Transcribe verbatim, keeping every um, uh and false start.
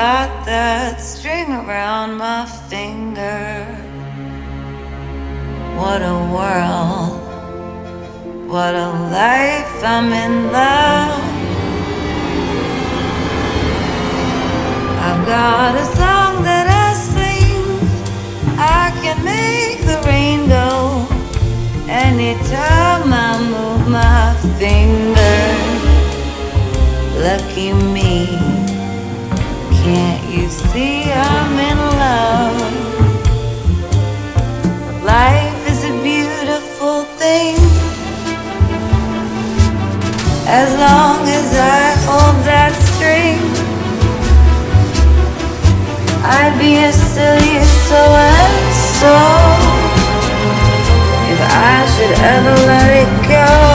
got that string around my finger. What a world, what a life, I'm in love. I've got a song that I sing, I can make the rain go anytime I move my finger. Lucky me, can't you see I'm in love? Life is a beautiful thing, as long as I hold that string. I'd be a silly so-and-so if I should ever let it go.